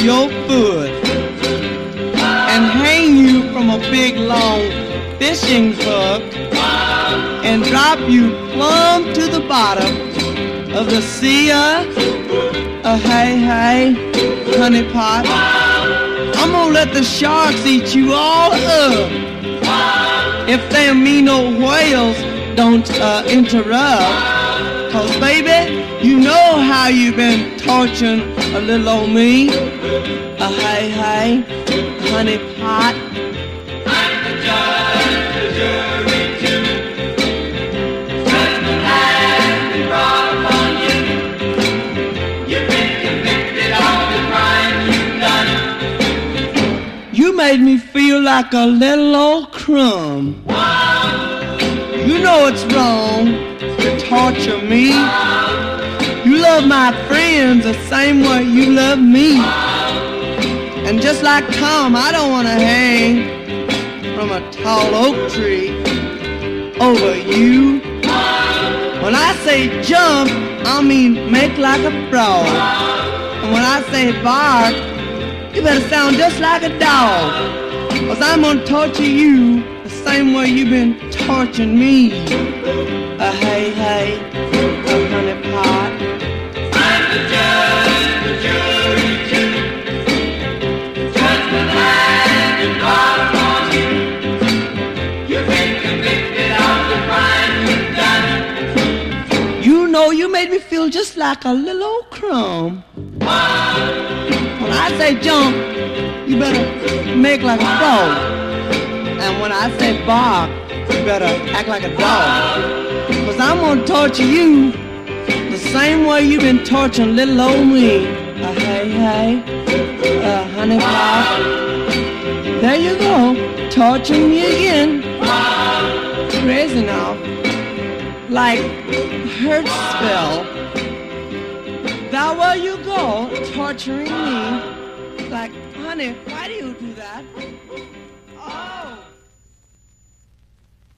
your foot and hang you from a big long fishing hook and drop you plumb to the bottom of the sea, hey, honey pot. I'm gonna let the sharks eat you all up if them mean old whales don't interrupt. 'Cause baby, you know how you've been torturing a little old me, hey, honey pot. I'm the judge, the jury too. Judgment has been brought upon you. You've been convicted of the crime you've done. You made me feel like a little old crumb. You know it's wrong to torture me. You love my friends the same way you love me. And just like Tom, I don't want to hang from a tall oak tree over you. When I say jump, I mean make like a frog. And when I say bark, you better sound just like a dog. 'Cause I'm gonna torture you the same way you've been torturing me, hey, honey pot. I'm the judge, the jury too. Judgment has been brought upon you. You've been convicted of the crime you've done. You know you made me feel just like a little old crumb. When I say jump, you better make like a frog. And when I say bark, you better act like a dog. 'Cause I'm gonna torture you the same way you've been torturing little old me, hey, honey pot. There you go, torturing me again. Crazy now, like hurt spell. That way you go, torturing me. Like, honey, why do you do that? Oh.